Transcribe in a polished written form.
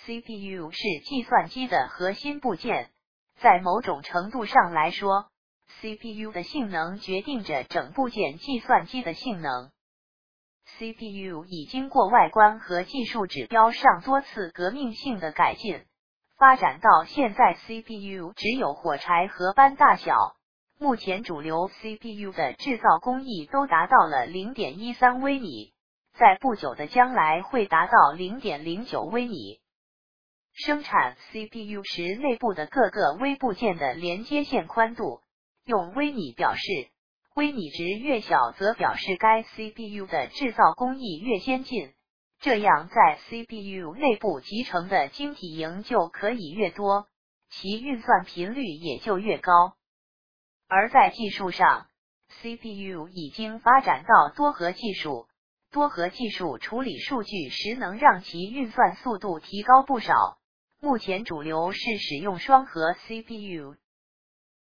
CPU 是计算机的核心部件，在某种程度上来说， CPU 的性能决定着整部件计算机的性能。CPU 已经过外观和技术指标上多次革命性的改进，发展到现在 CPU 只有火柴盒般大小。目前主流 CPU 的制造工艺都达到了 0.13 微米，在不久的将来会达到 0.09 微米。生产 CPU 时内部的各个微部件的连接线宽度用微米表示，微米值越小则表示该 CPU 的制造工艺越先进，这样在 CPU 内部集成的晶体营就可以越多，其运算频率也就越高。而在技术上， CPU 已经发展到多核技术，多核技术处理数据时能让其运算速度提高不少。目前主流是使用双核 CPU，